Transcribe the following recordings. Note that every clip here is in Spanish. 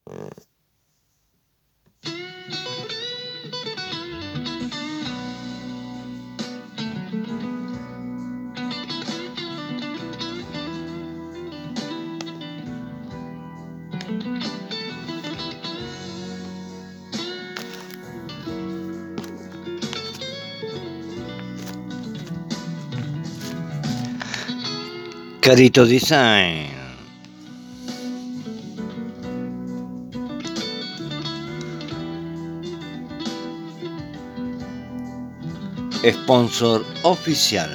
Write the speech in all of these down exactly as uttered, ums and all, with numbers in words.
Carito Design. Sponsor oficial.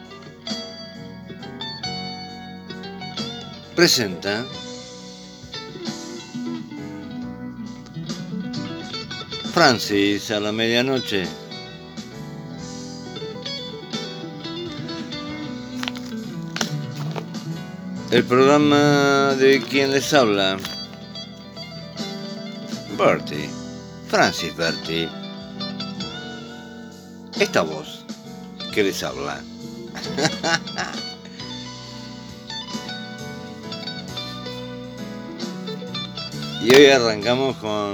Presenta Francis a la medianoche. El programa de quien les habla, Bertie, Francis Bertie. Esta voz que les habla. Y hoy arrancamos con...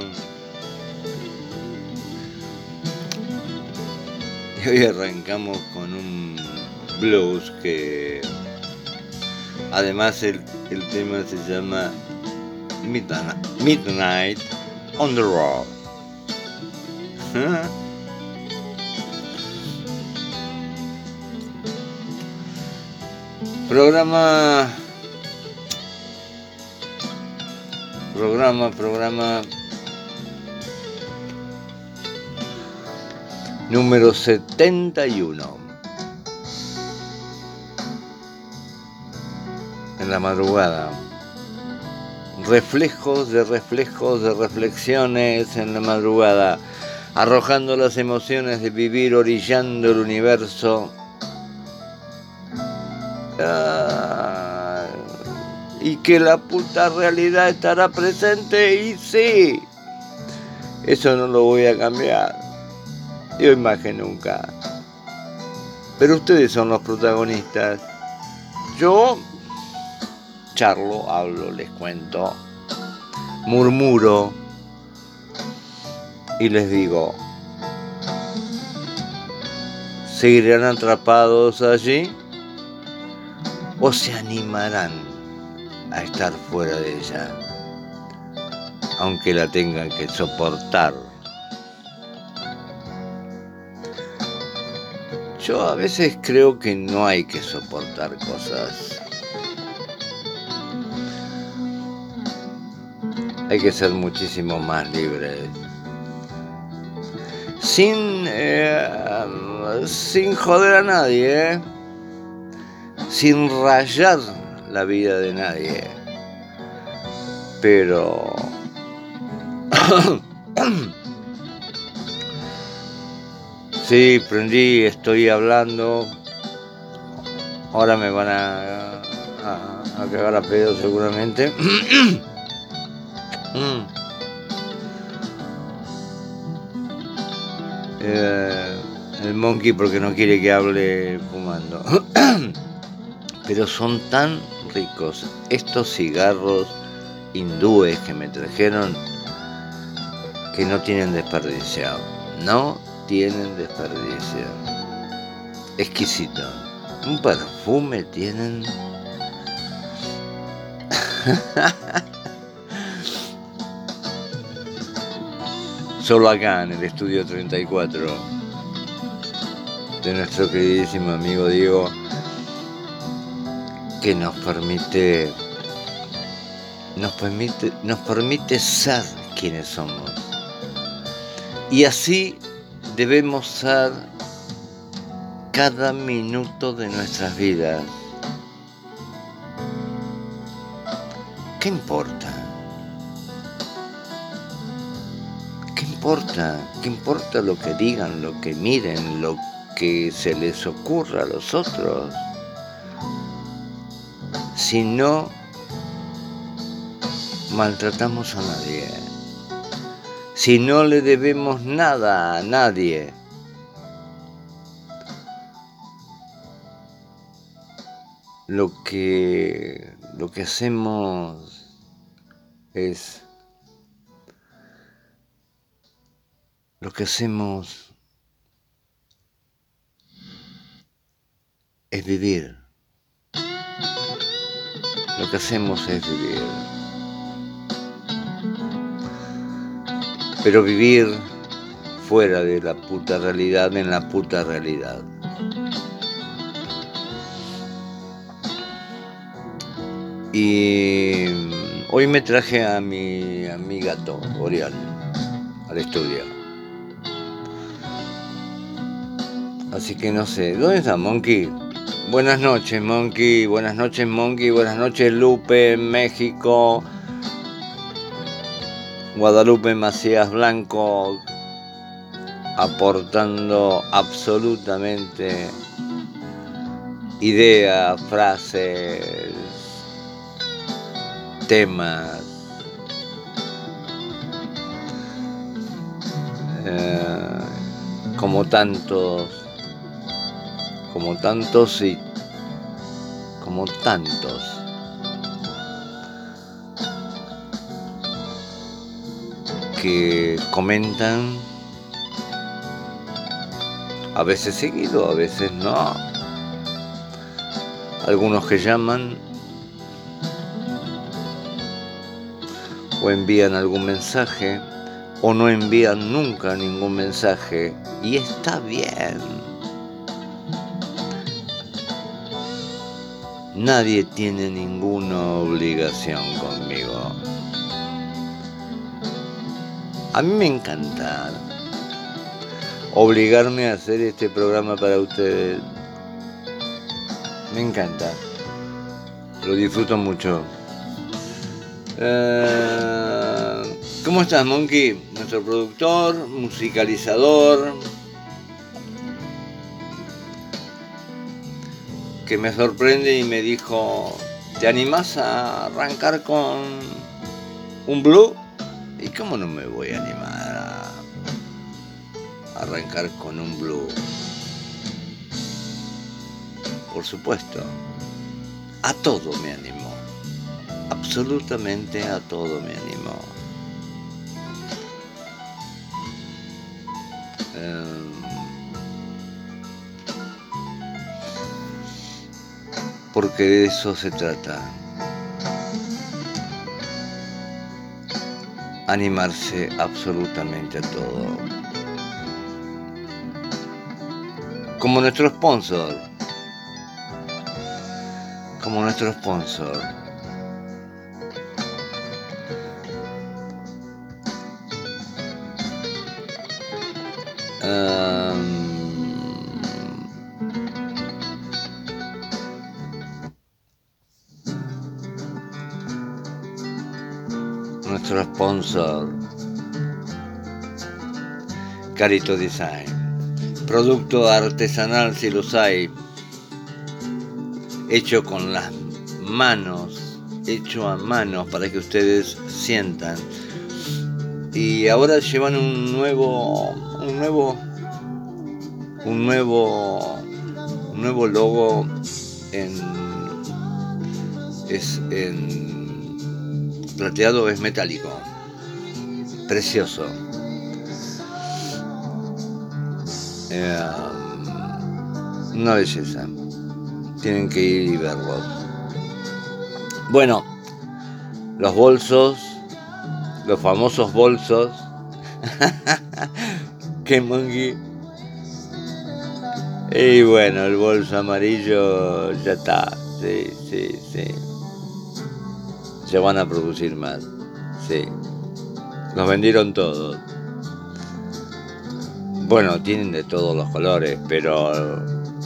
Y hoy arrancamos con un blues que... Además el, el tema se llama Midnight, Midnight on the Road. Programa, programa, programa número setenta y uno. En la madrugada, reflejos de reflejos de reflexiones en la madrugada, arrojando las emociones de vivir, orillando el universo. Ah, y que la puta realidad estará presente, y sí, eso no lo voy a cambiar, y hoy más que nunca. Pero ustedes son los protagonistas. Yo charlo, hablo, les cuento, murmuro y les digo, ¿seguirán atrapados allí o se animarán a estar fuera de ella, aunque la tengan que soportar? Yo a veces creo que no hay que soportar cosas. Hay que ser muchísimo más libres. Sin, eh, sin joder a nadie, ¿eh? Sin rayar la vida de nadie. Pero... sí, prendí, estoy hablando. Ahora me van a, a, a cagar a pedo seguramente. Mm. Eh, el monkey porque no quiere que hable fumando. Pero son tan ricos estos cigarros hindúes que me trajeron que no tienen desperdicio. No tienen desperdicio. Exquisito. Un perfume tienen. Solo acá en el estudio treinta y cuatro de nuestro queridísimo amigo Diego, que nos permite nos permite nos permite ser quienes somos, y así debemos ser cada minuto de nuestras vidas. ¿Qué importa? ¿Qué importa? ¿Qué importa lo que digan, lo que miren, lo que se les ocurra a los otros? Si no maltratamos a nadie, si no le debemos nada a nadie, lo que, lo que hacemos es lo que hacemos es vivir. Lo que hacemos es vivir. Pero vivir fuera de la puta realidad, en la puta realidad. Y hoy me traje a mi, a mi gato, Orión, al estudio. Así que no sé, ¿dónde está Monkey? Buenas noches, Monkey, buenas noches, Monkey, buenas noches, Lupe, México, Guadalupe Macías Blanco, aportando absolutamente ideas, frases, temas, eh, como tantos, como tantos y como tantos. Que comentan, a veces seguido, a veces no. Algunos que llaman o envían algún mensaje o no envían nunca ningún mensaje, y está bien. Nadie tiene ninguna obligación conmigo. A mí me encanta obligarme a hacer este programa para ustedes. Me encanta. Lo disfruto mucho. Uh, ¿Cómo estás, Monkey? Nuestro productor, musicalizador, que me sorprende y me dijo, ¿te animás a arrancar con un blue? ¿Y cómo no me voy a animar a arrancar con un blue? Por supuesto, a todo me animó, absolutamente a todo me animó. Um, porque de eso se trata. Animarse absolutamente a todo. Como nuestro sponsor. Como nuestro sponsor. Um, nuestro sponsor, Carito Design, producto artesanal si los hay, hecho con las manos, hecho a manos para que ustedes sientan. Y ahora llevan un nuevo, un nuevo, un nuevo, un nuevo logo en, es en plateado, es metálico, precioso. Eh, una belleza. Tienen que ir y verlo. Bueno, los bolsos, los famosos bolsos. ¡Qué Monkey! Y bueno, el bolso amarillo ya está. Sí, sí, sí. Se van a producir más. Sí. Los vendieron todos. Bueno, tienen de todos los colores, pero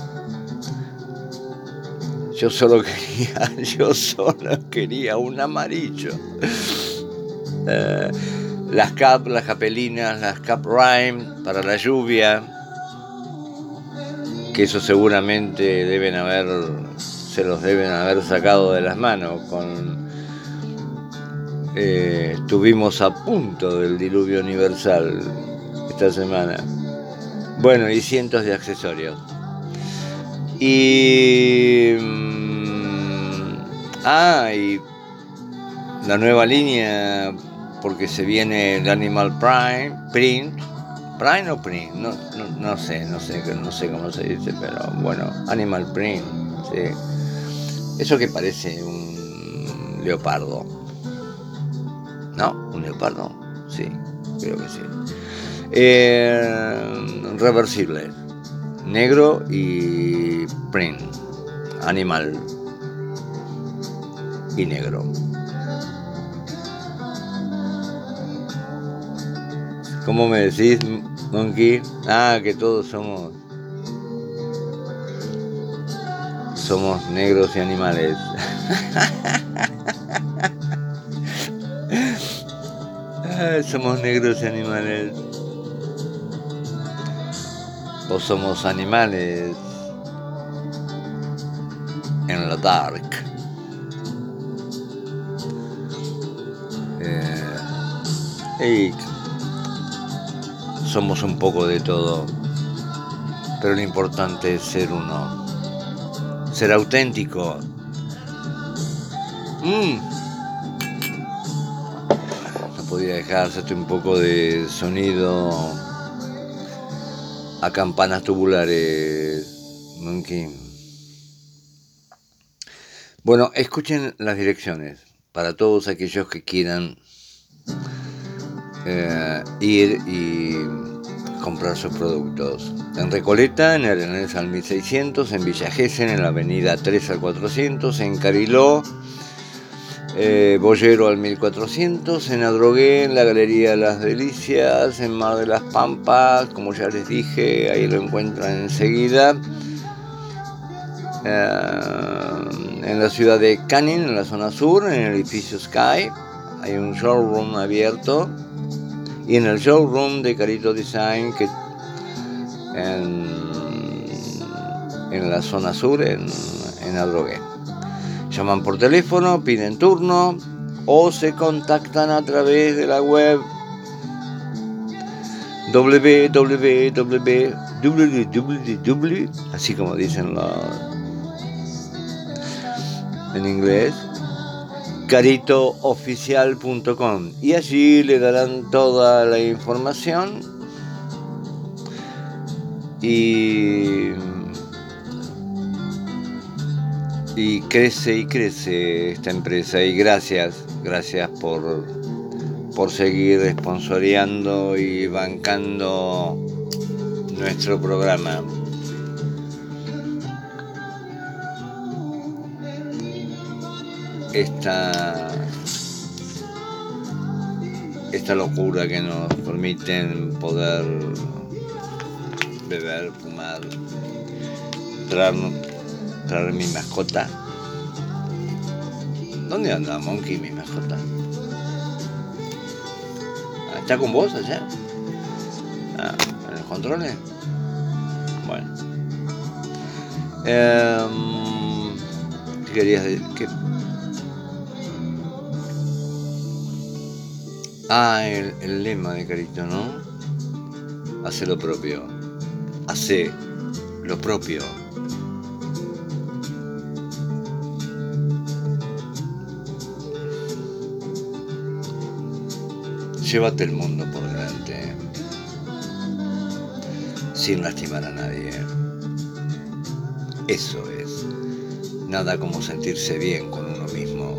yo solo quería, yo solo quería un amarillo. Eh, las cap, las capelinas, las cap rhyme para la lluvia, que eso seguramente deben haber, se los deben haber sacado de las manos. Con, eh, estuvimos a punto del diluvio universal esta semana. Bueno, y cientos de accesorios. Y... Ah, y la nueva línea, porque se viene el Animal Prime, Print, print o print, no, no, no sé, no sé, no sé cómo se dice, pero bueno, animal print, sí. Eso que parece un leopardo, ¿no? ¿Un leopardo? Sí, creo que sí. Eh, reversible, negro y print, animal y negro. ¿Cómo me decís, Monkey? Ah, que todos somos somos negros y animales. Ah, somos negros y animales. O somos animales en la dark. Eh, y somos un poco de todo. Pero lo importante es ser uno. Ser auténtico. Mm. No podía dejar hacerte un poco de sonido a campanas tubulares, Monkey. Bueno, escuchen las direcciones para todos aquellos que quieran eh, ir y comprar sus productos. En Recoleta, en Arenal San mil seiscientos, en Villa Gesell, en la avenida tres al cuatrocientos, en Cariló, eh, Boyero al mil cuatrocientos, en Adrogué, en la Galería Las Delicias, en Mar de las Pampas, como ya les dije, ahí lo encuentran enseguida. Eh, en la ciudad de Canning, en la zona sur, en el edificio Sky, hay un showroom abierto. Y en el showroom de Carito Design, que en, en la zona sur, en, en Adrogué. Llaman por teléfono, piden turno o se contactan a través de la web doble u doble u doble u doble u, así como dicen los en inglés, carito oficial punto com, y allí le darán toda la información y y crece y crece esta empresa. Y gracias, gracias por por seguir sponsoreando y bancando nuestro programa. Esta esta locura que nos permiten poder beber, fumar, traer, traer mi mascota. ¿Dónde anda Monkey, mi mascota? ¿Está con vos allá? Ah, ¿en los controles? Bueno. Eh, ¿Qué querías decir? ¿Qué? Ah, el, el lema de Carito, ¿no? Hace lo propio. Hace lo propio. Llévate el mundo por delante, sin lastimar a nadie. Eso es. Nada como sentirse bien con uno mismo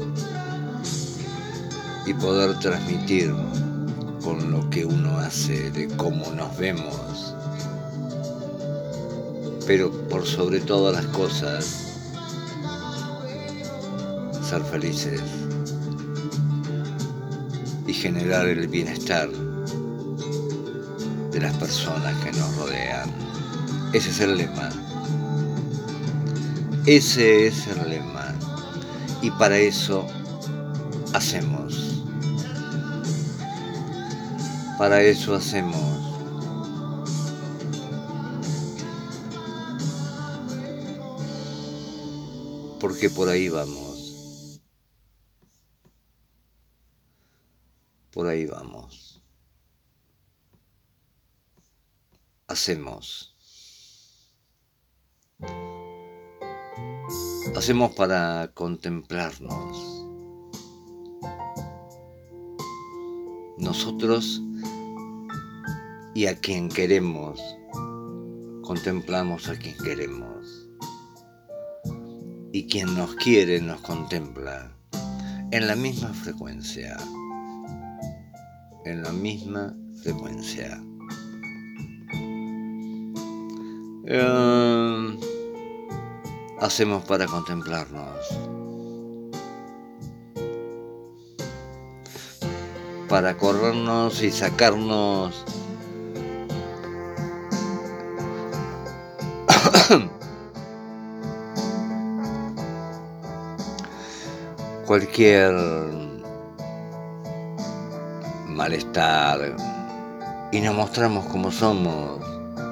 y poder transmitir con lo que uno hace, de cómo nos vemos. Pero por sobre todas las cosas, ser felices y generar el bienestar de las personas que nos rodean. Ese es el lema. Ese es el lema. Y para eso hacemos. Para eso hacemos. Porque por ahí vamos. Por ahí vamos. Hacemos. Hacemos para contemplarnos. Nosotros y a quien queremos. Contemplamos a quien queremos. Y quien nos quiere nos contempla en la misma frecuencia. En la misma frecuencia. Eh, hacemos para contemplarnos. Para corrernos y sacarnos cualquier malestar y nos mostramos como somos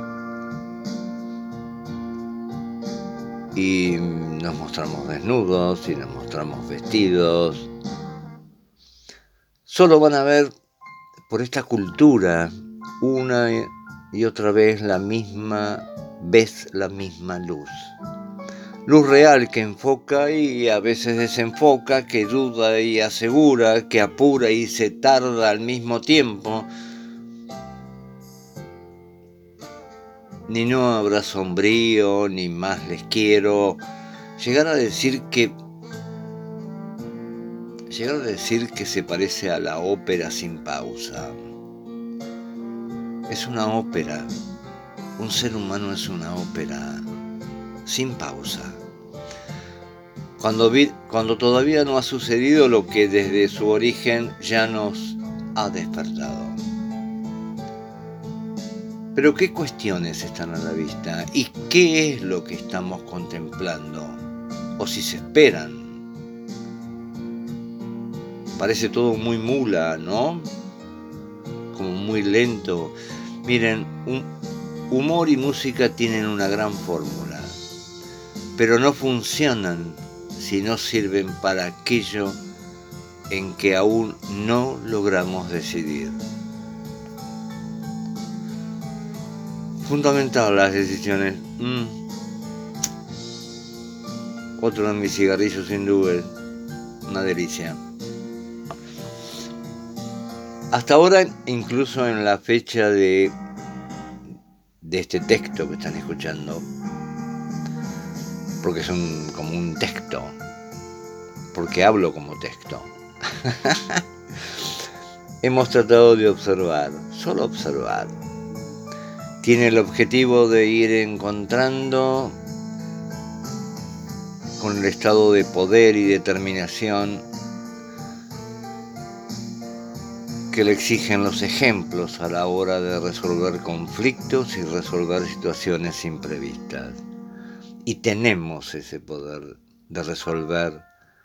y nos mostramos desnudos y nos mostramos vestidos. Solo van a ver por esta cultura una y otra vez la misma vez la misma luz. Luz real que enfoca y a veces desenfoca, que duda y asegura, que apura y se tarda al mismo tiempo. Ni no habrá sombrío, ni más les quiero. Llegar a decir que... Llegar a decir que se parece a la ópera sin pausa. Es una ópera. Un ser humano es una ópera sin pausa. Cuando, vi, cuando todavía no ha sucedido lo que desde su origen ya nos ha despertado. Pero ¿qué cuestiones están a la vista? ¿Y qué es lo que estamos contemplando? O si se esperan. Parece todo muy mula, ¿no? Como muy lento. Miren, un, humor y música tienen una gran fórmula, pero no funcionan si no sirven para aquello en que aún no logramos decidir. Fundamental las decisiones. Mm. Otro de mis cigarrillos sin duda. Una delicia. Hasta ahora, incluso en la fecha de, de este texto que están escuchando, porque es un, como un texto, porque hablo como texto, hemos tratado de observar, solo observar. Tiene el objetivo de ir encontrando con el estado de poder y determinación que le exigen los ejemplos a la hora de resolver conflictos y resolver situaciones imprevistas. Y tenemos ese poder de resolver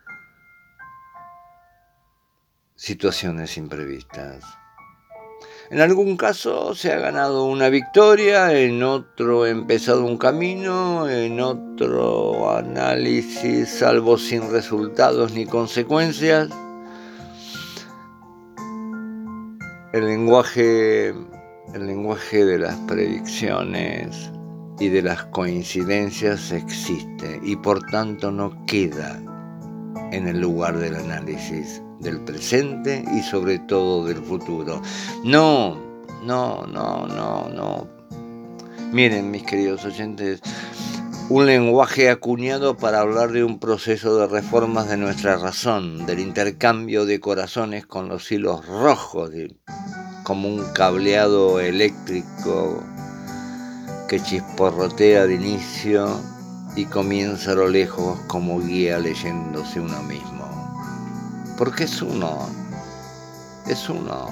situaciones imprevistas. En algún caso se ha ganado una victoria, en otro empezado un camino, en otro análisis salvo sin resultados ni consecuencias. El lenguaje, el lenguaje de las predicciones y de las coincidencias existe y por tanto no queda en el lugar del análisis del presente y sobre todo del futuro. No, no, no, no, no. Miren, mis queridos oyentes, un lenguaje acuñado para hablar de un proceso de reformas de nuestra razón, del intercambio de corazones con los hilos rojos, de, como un cableado eléctrico que chisporrotea de inicio y comienza a lo lejos como guía leyéndose uno mismo. Porque es uno, es uno.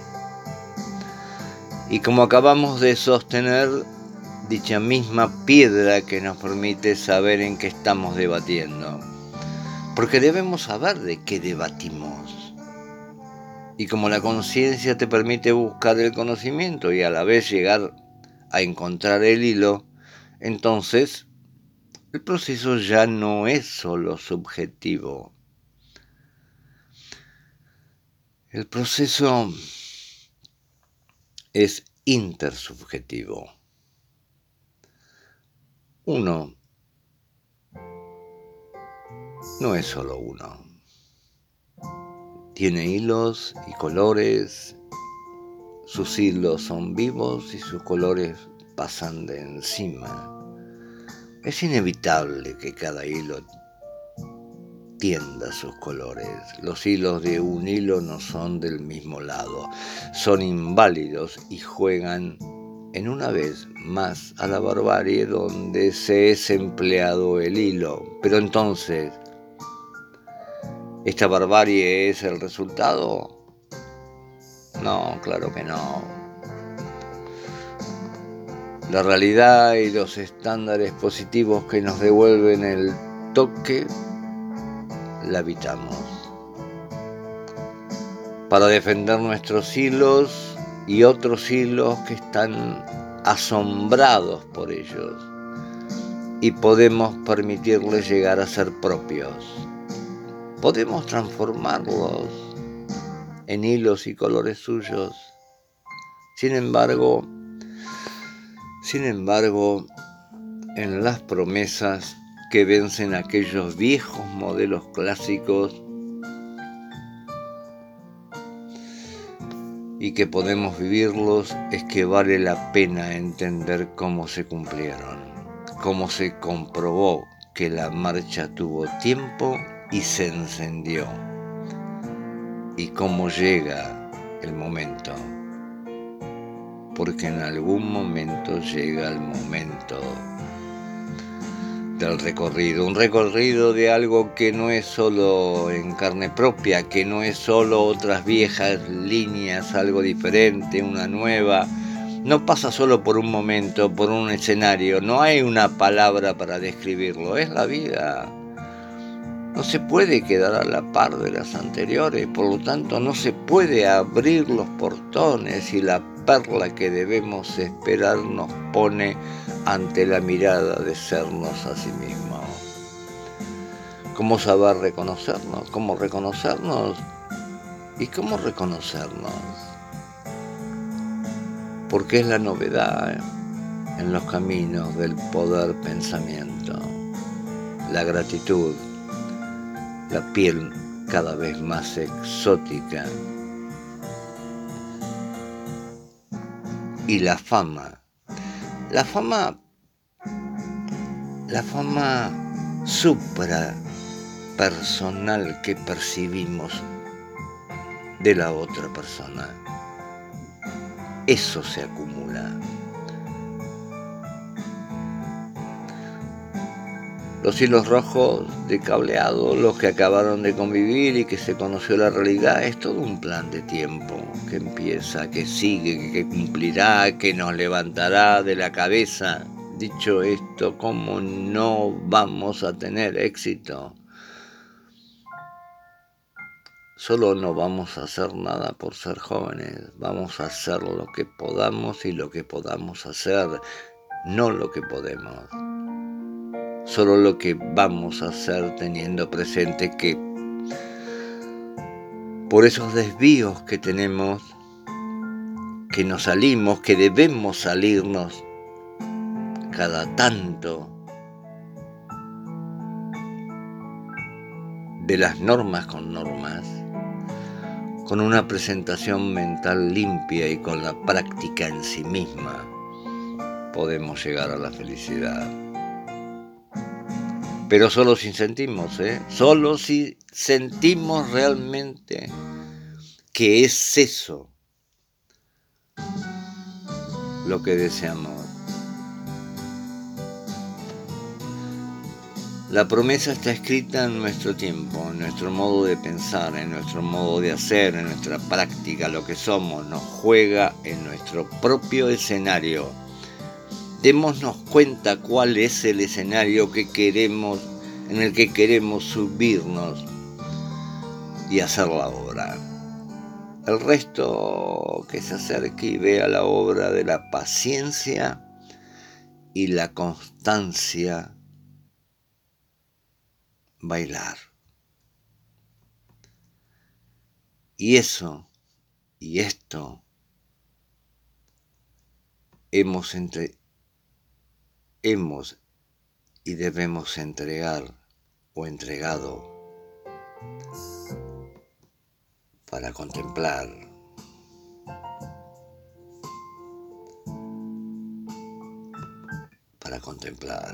Y como acabamos de sostener, dicha misma piedra que nos permite saber en qué estamos debatiendo. Porque debemos saber de qué debatimos. Y como la conciencia te permite buscar el conocimiento y a la vez llegar a encontrar el hilo, entonces el proceso ya no es solo subjetivo. El proceso es intersubjetivo. Uno no es solo uno. Tiene hilos y colores, sus hilos son vivos y sus colores pasan de encima. Es inevitable que cada hilo tienda sus colores. Los hilos de un hilo no son del mismo lado, son inválidos y juegan en una vez más a la barbarie donde se es empleado el hilo. Pero entonces, ¿esta barbarie es el resultado? No, claro que no. La realidad y los estándares positivos que nos devuelven el toque, la habitamos. Para defender nuestros hilos y otros hilos que están asombrados por ellos, y podemos permitirles llegar a ser propios. Podemos transformarlos en hilos y colores suyos. Sin embargo, sin embargo, en las promesas que vencen aquellos viejos modelos clásicos y que podemos vivirlos, es que vale la pena entender cómo se cumplieron, cómo se comprobó que la marcha tuvo tiempo y se encendió, y cómo llega el momento, porque en algún momento llega el momento del recorrido, un recorrido de algo que no es solo en carne propia, que no es solo otras viejas líneas, algo diferente, una nueva. No pasa solo por un momento, por un escenario, no hay una palabra para describirlo, es la vida. No se puede quedar a la par de las anteriores, por lo tanto no se puede abrir los portones y la perla que debemos esperar nos pone ante la mirada de sernos a sí mismos. ¿Cómo saber reconocernos? ¿Cómo reconocernos? ¿Y cómo reconocernos? Porque es la novedad, ¿eh? En los caminos del poder pensamiento, la gratitud, la piel cada vez más exótica y la fama, la fama, la fama suprapersonal que percibimos de la otra persona. Eso se acumula. Los hilos rojos de cableado, los que acabaron de convivir y que se conoció la realidad, es todo un plan de tiempo que empieza, que sigue, que cumplirá, que nos levantará de la cabeza. Dicho esto, ¿cómo no vamos a tener éxito? Solo no vamos a hacer nada por ser jóvenes, vamos a hacer lo que podamos y lo que podamos hacer, no lo que podemos. Solo lo que vamos a hacer teniendo presente que por esos desvíos que tenemos, que nos salimos, que debemos salirnos cada tanto de las normas con normas, con una presentación mental limpia y con la práctica en sí misma, podemos llegar a la felicidad. Pero solo si sentimos, ¿eh? Solo si sentimos realmente que es eso lo que deseamos. La promesa está escrita en nuestro tiempo, en nuestro modo de pensar, en nuestro modo de hacer, en nuestra práctica. Lo que somos nos juega en nuestro propio escenario. Démonos cuenta cuál es el escenario que queremos, en el que queremos subirnos y hacer la obra. El resto que se acerque y vea la obra de la paciencia y la constancia bailar. Y eso y esto hemos entre hemos y debemos entregar o entregado para contemplar para contemplar,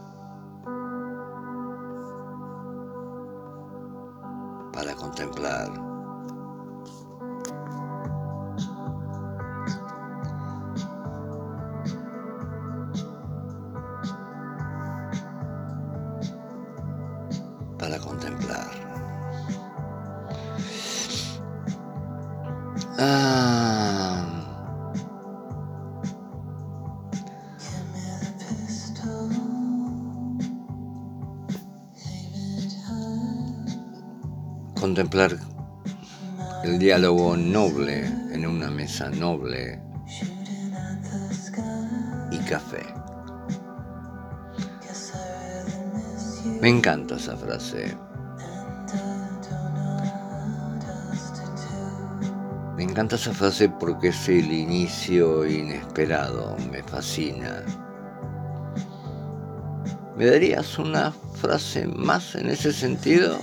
para contemplar, para contemplar. Ah, contemplar el diálogo noble en una mesa noble y café. Me encanta esa frase. Me encanta esa frase porque es el inicio inesperado, me fascina. ¿Me darías una frase más en ese sentido?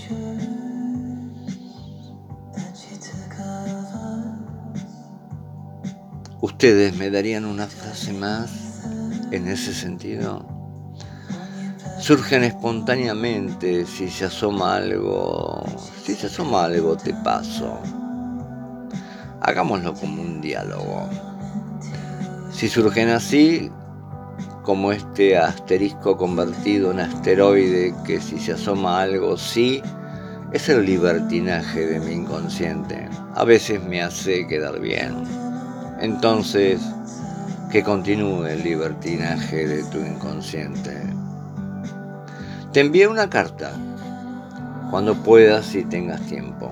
¿Ustedes me darían una frase más en ese sentido? Surgen espontáneamente, si se asoma algo, si se asoma algo te paso. Hagámoslo como un diálogo. Si surgen así, como este asterisco convertido en asteroide, que si se asoma algo sí, es el libertinaje de mi inconsciente. A veces me hace quedar bien. Entonces, que continúe el libertinaje de tu inconsciente. Te envié una carta, cuando puedas y tengas tiempo.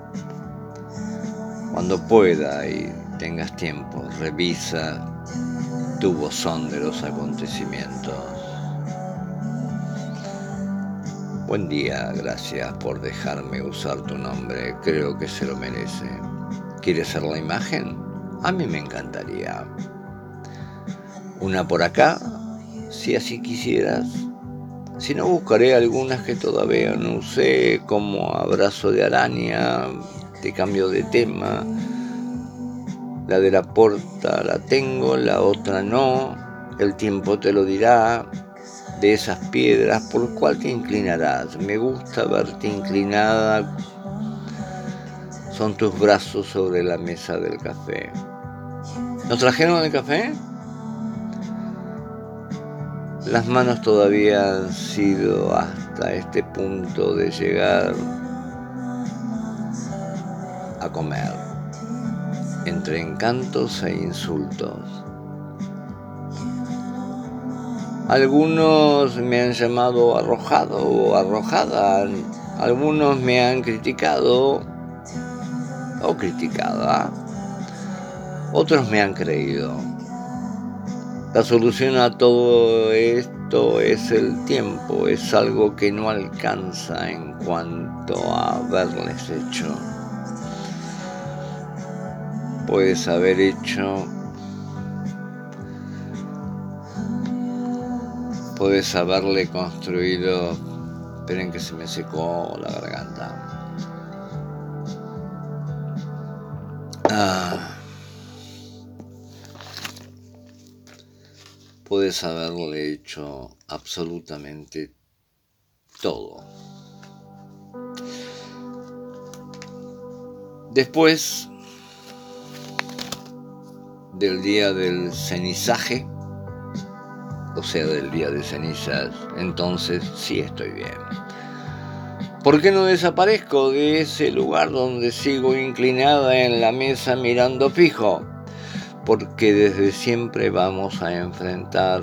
Cuando pueda y tengas tiempo, revisa tu buzón de los acontecimientos. Buen día, gracias por dejarme usar tu nombre, creo que se lo merece. ¿Quieres ser la imagen? A mí me encantaría. Una por acá, si así quisieras. Si no, buscaré algunas que todavía no usé, como abrazo de araña, te cambio de tema. La de la puerta la tengo, la otra no. El tiempo te lo dirá. De esas piedras, ¿por cuál te inclinarás? Me gusta verte inclinada. Son tus brazos sobre la mesa del café. ¿Nos trajeron el café? Las manos todavía han sido hasta este punto de llegar a comer, entre encantos e insultos. Algunos me han llamado arrojado o arrojada, algunos me han criticado o criticada, otros me han creído. La solución a todo esto es el tiempo, es algo que no alcanza en cuanto a haberles hecho. Puedes haber hecho, puedes haberle construido, esperen que se me secó la garganta. Ah. Puedes haberle hecho absolutamente todo. Después del día del cenizaje, o sea, del día de cenizas, entonces sí estoy bien. ¿Por qué no desaparezco de ese lugar donde sigo inclinada en la mesa mirando fijo? Porque desde siempre vamos a enfrentar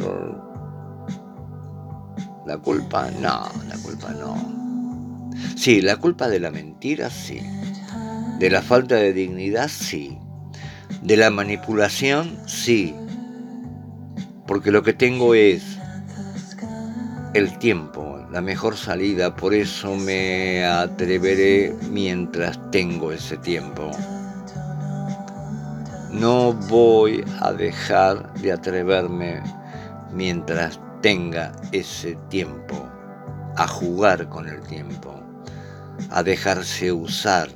la culpa. No, la culpa no. Sí, la culpa de la mentira, sí. De la falta de dignidad, sí. De la manipulación, sí. Porque lo que tengo es el tiempo, la mejor salida. Por eso me atreveré mientras tengo ese tiempo. No voy a dejar de atreverme mientras tenga ese tiempo, a jugar con el tiempo, a dejarse usar,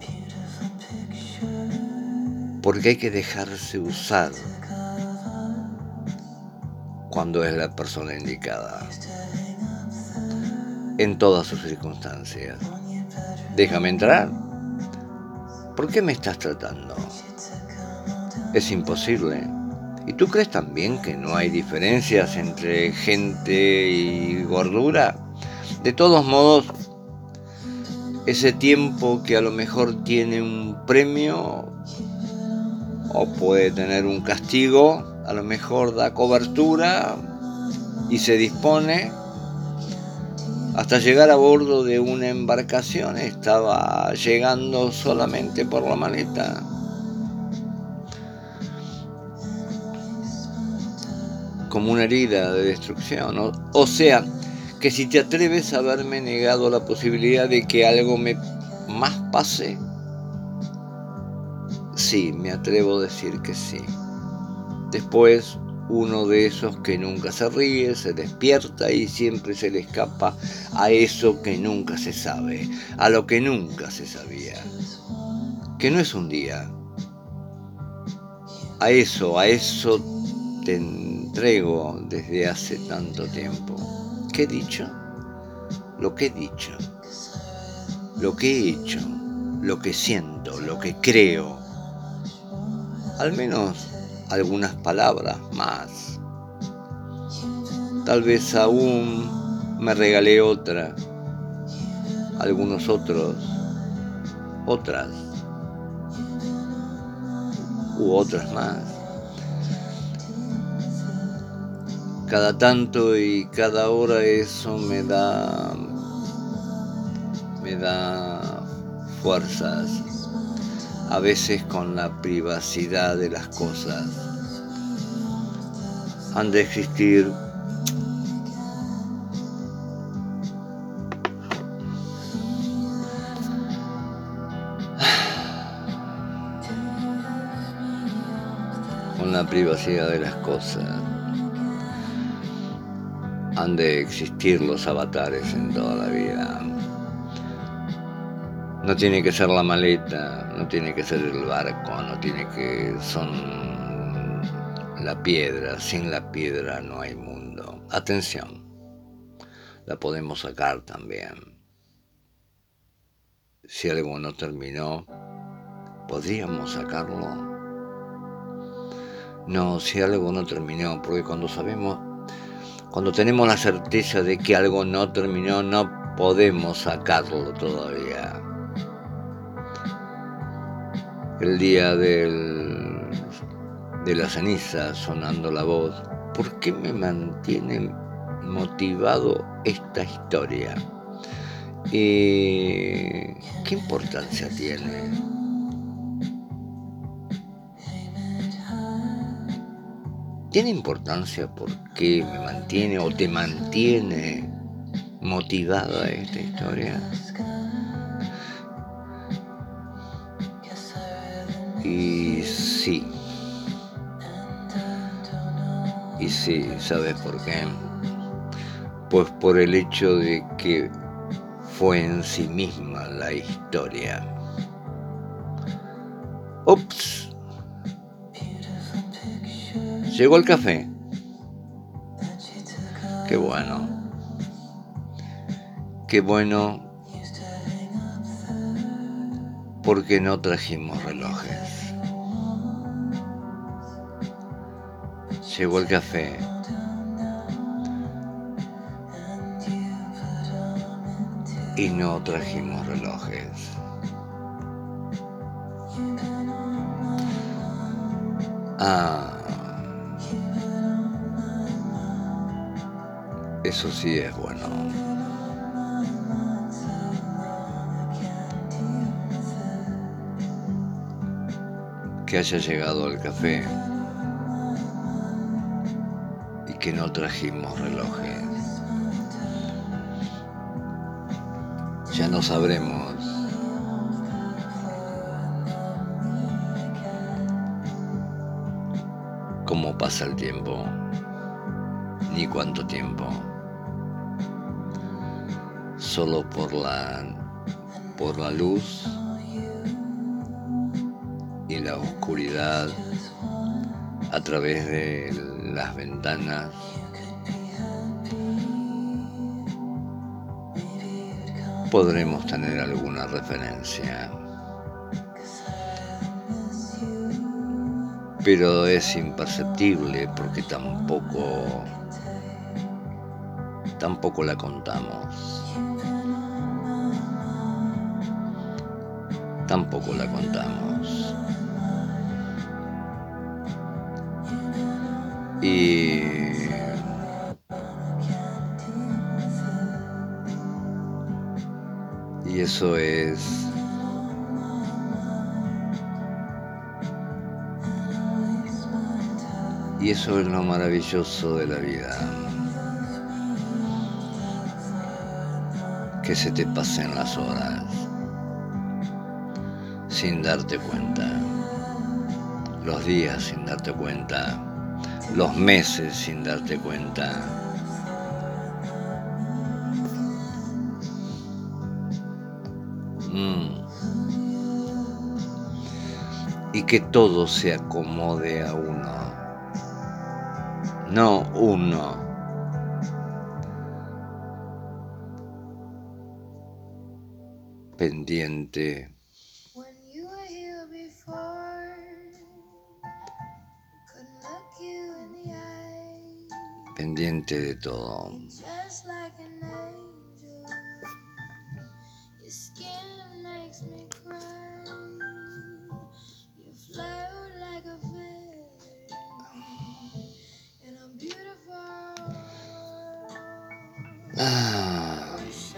porque hay que dejarse usar. cuando es la persona indicada, en todas sus circunstancias. Déjame entrar. ¿Por qué me estás tratando? Es imposible. ¿Y tú crees también que no hay diferencias entre gente y gordura? De todos modos, ese tiempo que a lo mejor tiene un premio o puede tener un castigo, a lo mejor da cobertura y se dispone. Hasta llegar a bordo de una embarcación estaba llegando solamente por la maleta. Como una herida de destrucción. O, o sea, que si te atreves a haberme negado la posibilidad de que algo me más pase, sí, me atrevo a decir que sí. Después, uno de esos que nunca se ríe, se despierta y siempre se le escapa a eso que nunca se sabe, a lo que nunca se sabía. Que no es un día. A eso, a eso te entrego desde hace tanto tiempo. ¿Qué he dicho? Lo que he dicho, lo que he hecho, lo que siento, lo que creo. Al menos algunas palabras más. Tal vez aún me regalé otra, algunos otros, otras, u otras más. Cada tanto y cada hora eso me da, me da fuerzas, a veces con la privacidad de las cosas. Han de existir con la privacidad de las cosas. Han de existir los avatares en toda la vida. No tiene que ser la maleta, no tiene que ser el barco, no tiene que... son la piedra. Sin la piedra no hay mundo. Atención, la podemos sacar también. Si algo no terminó, ¿podríamos sacarlo? No, si algo no terminó, porque cuando sabemos, cuando tenemos la certeza de que algo no terminó, no podemos sacarlo todavía. El día del, de la ceniza, sonando la voz, ¿por qué me mantiene motivado esta historia? Eh, ¿Qué importancia tiene? ¿Tiene importancia por qué me mantiene o te mantiene motivada esta historia? Y sí. Y sí, ¿sabes por qué? Pues por el hecho de que fue en sí misma la historia. Ups. Llegó el café. Qué bueno. Qué bueno. Porque no trajimos relojes. Llegó el café. Y no trajimos relojes. Ah, eso sí es bueno. Que haya llegado el café y que no trajimos relojes. Ya no sabremos cómo pasa el tiempo, ni cuánto tiempo. Solo por la, por la luz y la oscuridad a través de las ventanas podremos tener alguna referencia, pero es imperceptible porque tampoco, tampoco la contamos. Tampoco la contamos. Y y eso es y eso es lo maravilloso de la vida, que se te pasen las horas sin darte cuenta, los días sin darte cuenta, los meses sin darte cuenta. Mm. Y que todo se acomode a uno, no uno. Pendiente. Pendiente de todo. Ah.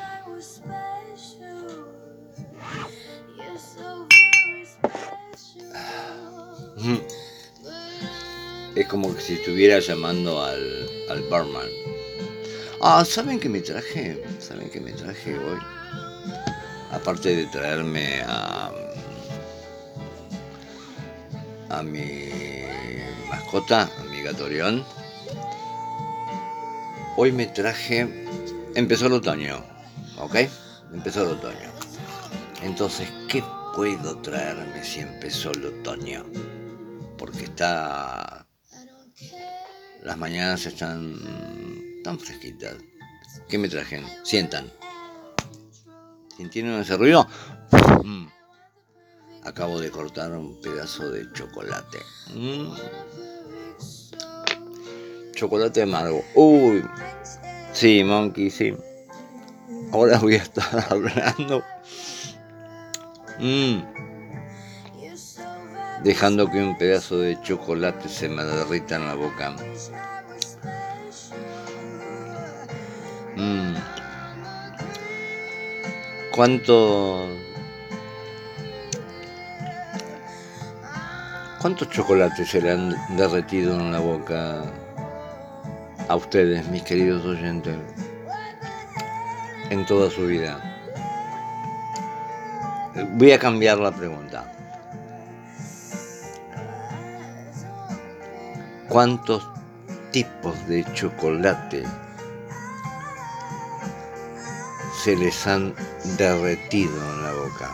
Es como que si estuviera llamando al, al barman. Ah, ¿saben qué me traje? ¿Saben qué me traje hoy? Aparte de traerme a, a mi mascota, a mi gato Orión, hoy me traje... Empezó el otoño, ¿ok? Empezó el otoño. Entonces, ¿qué puedo traerme si empezó el otoño? Porque está... Las mañanas están tan fresquitas. ¿Qué me trajen? Sientan. ¿Sintieron ese ruido? Mm. Acabo de cortar un pedazo de chocolate. Mm. Chocolate amargo. Uy. Sí, Monkey, sí. Ahora voy a estar hablando. Mm. Dejando que un pedazo de chocolate se me derrita en la boca. Mm. ¿Cuánto... ¿Cuántos chocolates se le han derretido en la boca a ustedes, mis queridos oyentes, en toda su vida? Voy a cambiar la pregunta. ¿Cuántos tipos de chocolate se les han derretido en la boca?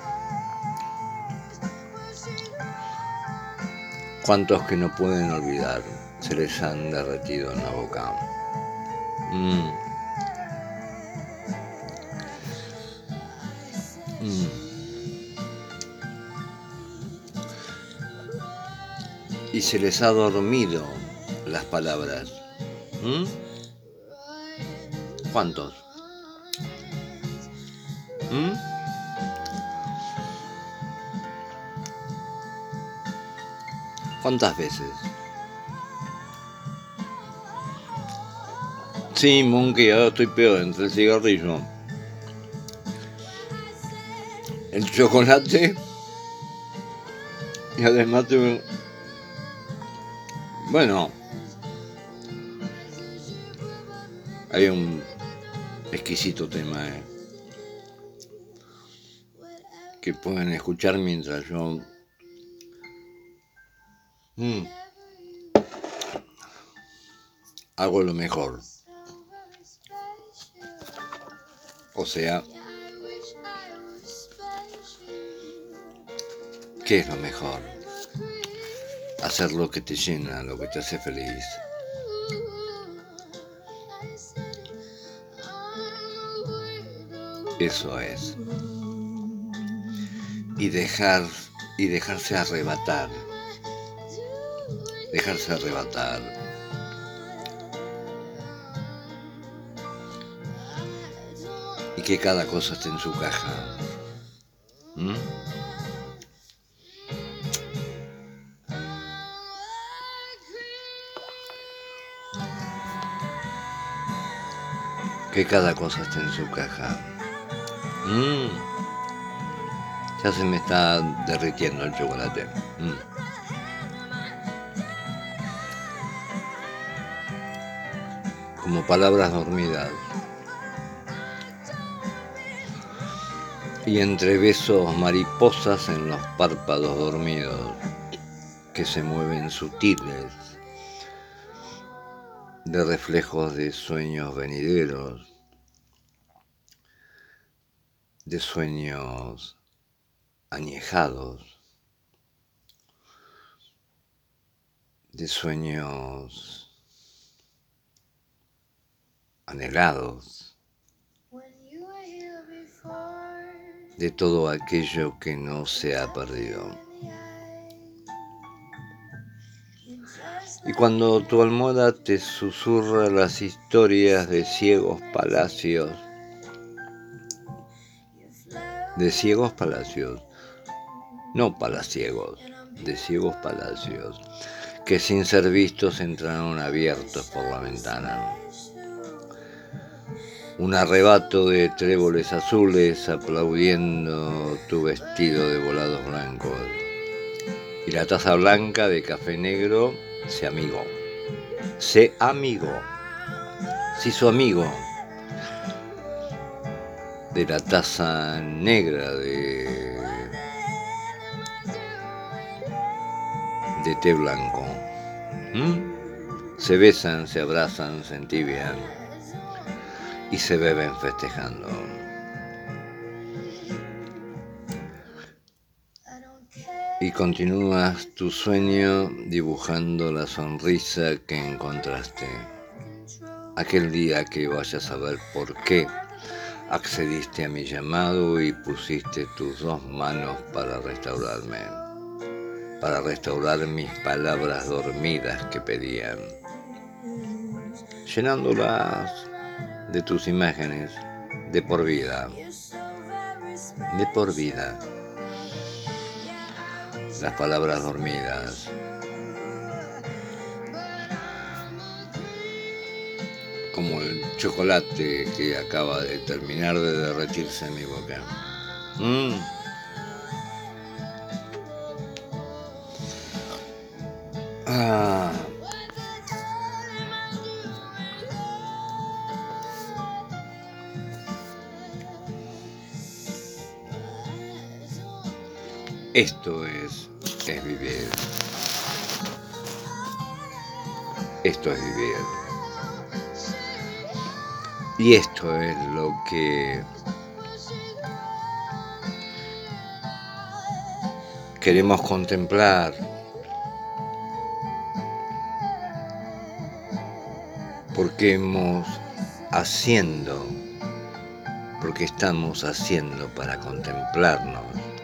¿Cuántos que no pueden olvidar se les han derretido en la boca? Mm. Mm. Y se les ha dormido las palabras. ¿Mm? ¿Cuántos? ¿Mm? ¿Cuántas veces? Sí, Monkey, ahora estoy peor entre el cigarrillo, el chocolate y además tuve... Bueno, hay un exquisito tema eh, que pueden escuchar mientras yo mm, hago lo mejor. O sea, ¿qué es lo mejor? Hacer lo que te llena, lo que te hace feliz. Eso es. Y dejar, y dejarse arrebatar. Dejarse arrebatar. Y que cada cosa esté en su caja. ¿Mm? Que cada cosa esté en su caja. Mm. Ya se me está derritiendo el chocolate. Mm. Como palabras dormidas. Y entre besos mariposas en los párpados dormidos que se mueven sutiles de reflejos de sueños venideros, de sueños añejados, de sueños anhelados, de todo aquello que no se ha perdido. Y cuando tu almohada te susurra las historias de ciegos palacios, de ciegos palacios, no palaciegos, de ciegos palacios, que sin ser vistos entraron abiertos por la ventana. Un arrebato de tréboles azules aplaudiendo tu vestido de volados blancos. Y la taza blanca de café negro se amigó. Se amigó. Se hizo amigo de la taza negra de, de té blanco. ¿Mm? Se besan, se abrazan, se entibian y se beben festejando. Y continúas tu sueño dibujando la sonrisa que encontraste. Aquel día que vayas a ver por qué accediste a mi llamado y pusiste tus dos manos para restaurarme, para restaurar mis palabras dormidas que pedían, llenándolas de tus imágenes de por vida, de por vida. Las palabras dormidas. Como el chocolate que acaba de terminar de derretirse en mi boca. Mm. Ah. Esto es, es vivir. Esto es vivir. Y esto es lo que queremos contemplar. Porque hemos haciendo, porque estamos haciendo para contemplarnos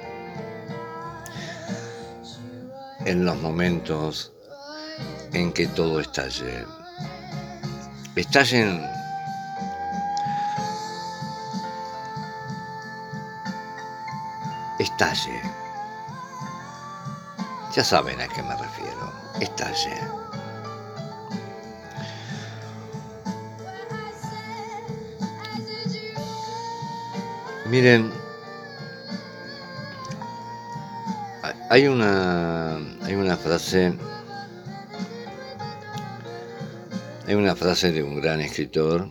en los momentos en que todo estalle. Estallen estalle. Ya saben a qué me refiero. Estalle. Miren, hay una, hay una frase, hay una frase de un gran escritor,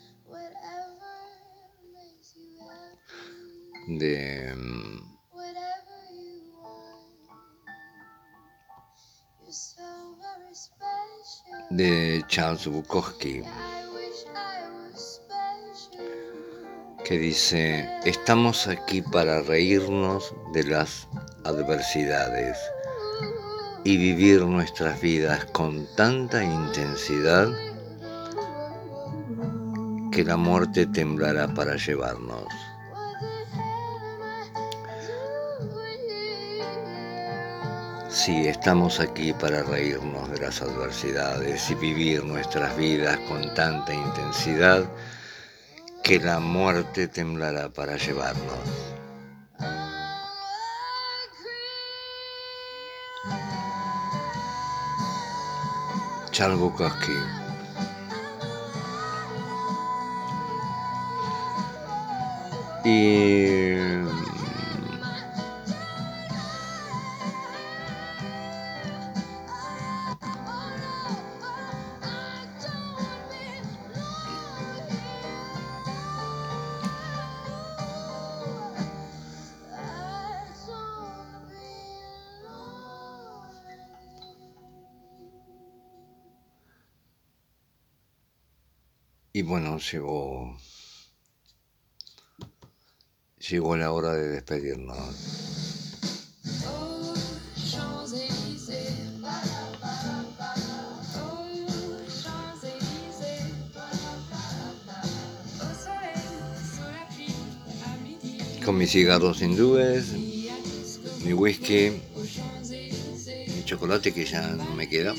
de de Charles Bukowski, que dice: estamos aquí para reírnos de las adversidades y vivir nuestras vidas con tanta intensidad que la muerte temblará para llevarnos. Sí, estamos aquí para reírnos de las adversidades y vivir nuestras vidas con tanta intensidad que la muerte temblará para llevarnos. Charles Bukowski. Y Y bueno, llegó, llegó la hora de despedirnos. Con mis cigarros hindúes, mi whisky, mi chocolate que ya no me queda.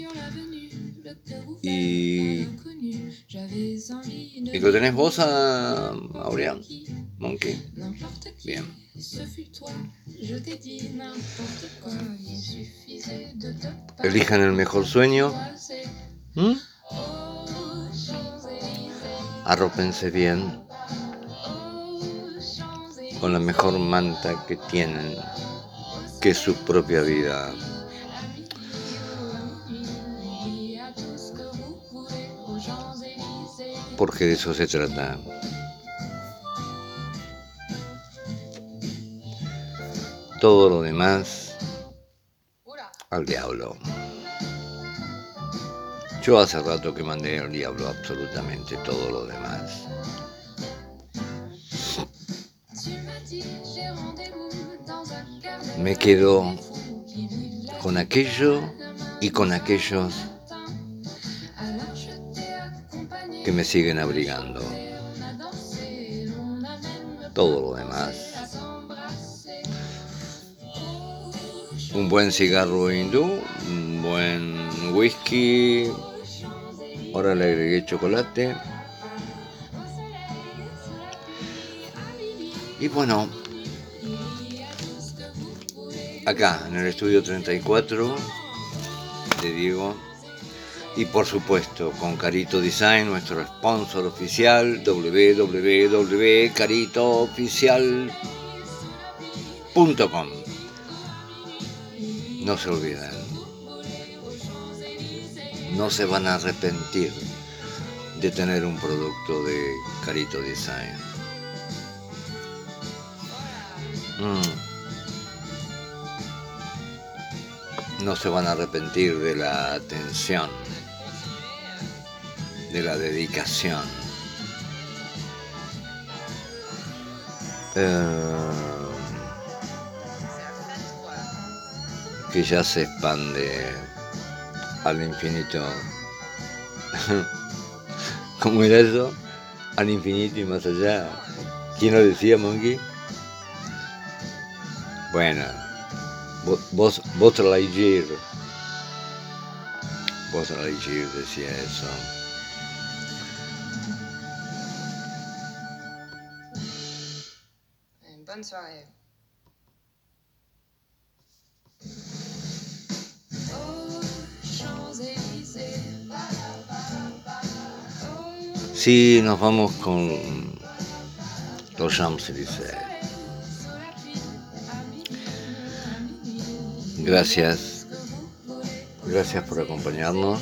Y, ¿Y lo tenés vos, a Aurea? Monkey. Bien. Elijan el mejor sueño. ¿Mm? Arrópense bien con la mejor manta que tienen, que es su propia vida. Porque de eso se trata. Todo lo demás al diablo. Yo hace rato que mandé al diablo absolutamente todo lo demás. Me quedo con aquello y con aquellos que me siguen abrigando. Todo lo demás. Un buen cigarro hindú, un buen whisky, ahora le agregué chocolate. Y bueno, acá en el estudio treinta y cuatro de Diego, y por supuesto con Carito Design, nuestro sponsor oficial, w w w punto carito oficial punto com. No se olviden, no se van a arrepentir de tener un producto de Carito Design. Mm. No se van a arrepentir de la atención, de la dedicación. Eh, que ya se expande al infinito. ¿Cómo era eso? Al infinito y más allá. ¿Quién lo decía, Monkey? Bueno, vos, vos Lightyear. Vos Lightyear decía eso. Bonne soirée. Sí, nos vamos con los Champs-Élysées. Gracias. Gracias por acompañarnos.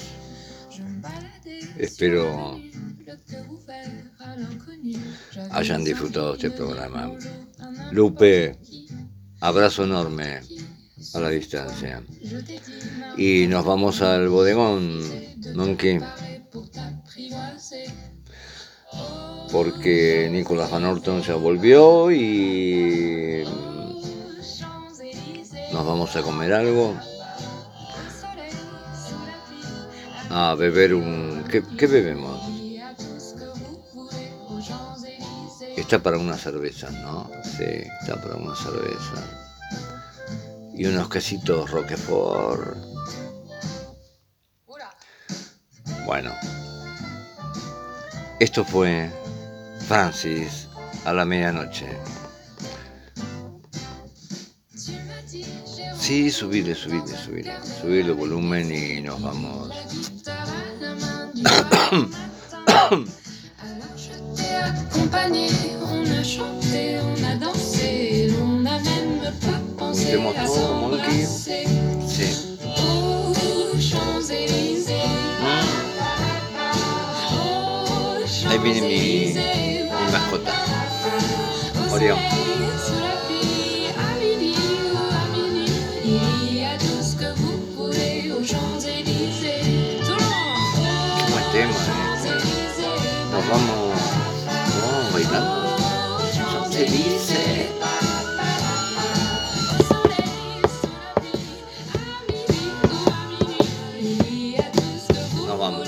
Espero hayan disfrutado este programa. Lupe, abrazo enorme a la distancia. Y nos vamos al bodegón, Monkey. Porque Nicholas Van Orton ya volvió y nos vamos a comer algo, a beber un... ¿Qué, qué bebemos? Está para una cerveza, ¿no? Sí, está para una cerveza. y unos quesitos Roquefort. Bueno, esto fue Francis a la medianoche. Sí, subile, subile, subile, subile el volumen y nos vamos. ¿Te mostró Monkey? Sí. Ahí viene mi, mi mascota, Orión. Qué buen tema, ¿eh? Nos vamos, nos vamos bailando. Champs-Élysées. Nos vamos.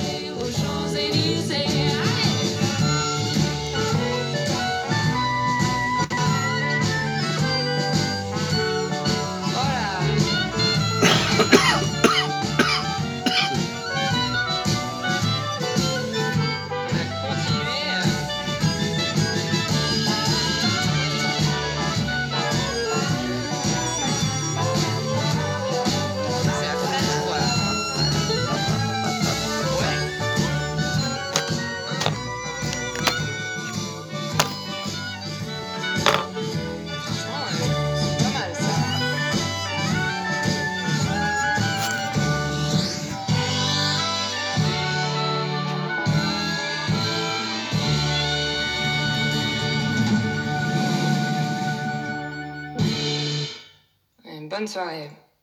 Bonne soirée.